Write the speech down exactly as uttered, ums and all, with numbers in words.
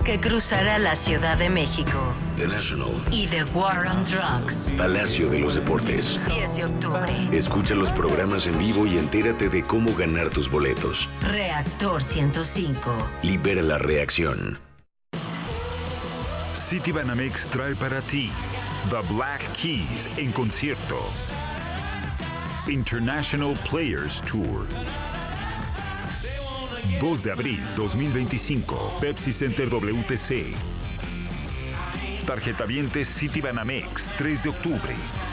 que cruzará la Ciudad de México. The National. Y The War on Drugs. Palacio de los Deportes. diez de octubre. Escucha los programas en vivo y entérate de cómo ganar tus boletos. Reactor ciento cinco. Libera la reacción. Citibanamex trae para ti The Black Keys en concierto. International Players Tour. dos de abril dos mil veinticinco, Pepsi Center W T C. Tarjetavientes Citibanamex, tres de octubre,